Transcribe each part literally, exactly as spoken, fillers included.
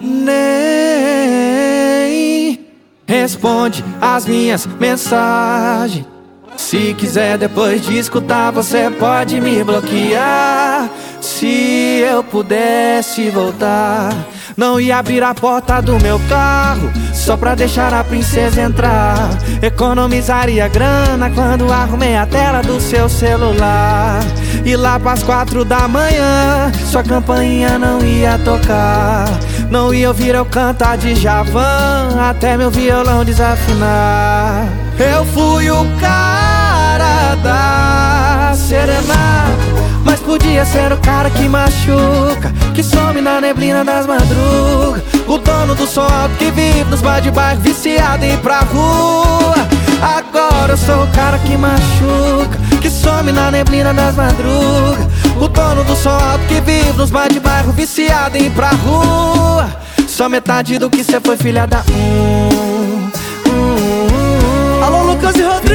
Nem responde as minhas mensagens. Se quiser depois de escutar, você pode me bloquear. Se eu pudesse voltar, não ia abrir a porta do meu carro só pra deixar a princesa entrar. Economizaria grana quando arrumei a tela do seu celular. E lá pras quatro da manhã sua campainha não ia tocar. Não ia ouvir eu cantar de Djavan até meu violão desafinar. Eu fui o cara da serenata, mas podia ser o cara que machuca, que some na neblina das madrugas. O dono do som alto que vive nos bar de bairro, viciado em ir pra rua. Agora eu sou o cara que machuca, que some na neblina das madrugas. O dono do som alto que vive nos bar de bairro, viciado em ir pra rua. Só metade do que cê foi, filha da hum, hum, hum. Alô, Lucas e Rodrigo.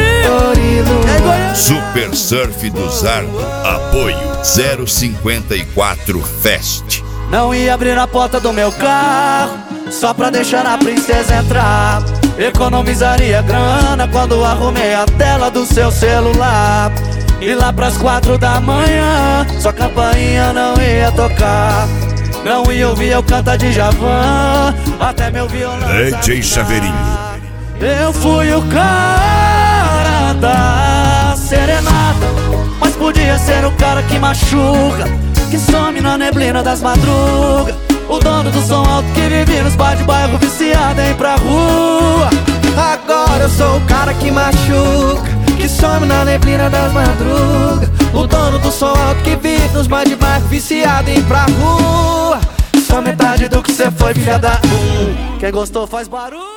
É Super Surf do Zardo, apoio zero cinquenta e quatro Fest. Não ia abrir a porta do meu carro só pra deixar a princesa entrar. Economizaria grana quando arrumei a tela do seu celular. E lá pras quatro da manhã sua campainha não ia tocar. Não ia ouvir eu cantar de Djavan até meu violão D J Chaveirinho. Eu fui o cara da serenata, mas podia ser o cara que machuca, que some na neblina das madrugas. O dono do som alto que vive nos bar de bairro, viciado em ir pra rua. Agora eu sou o cara que machuca, que some na neblina das madrugas. O dono do som alto que vive nos bar de bairro, viciado em ir pra rua. Só metade do que cê foi, filha da hum. Quem gostou faz barulho.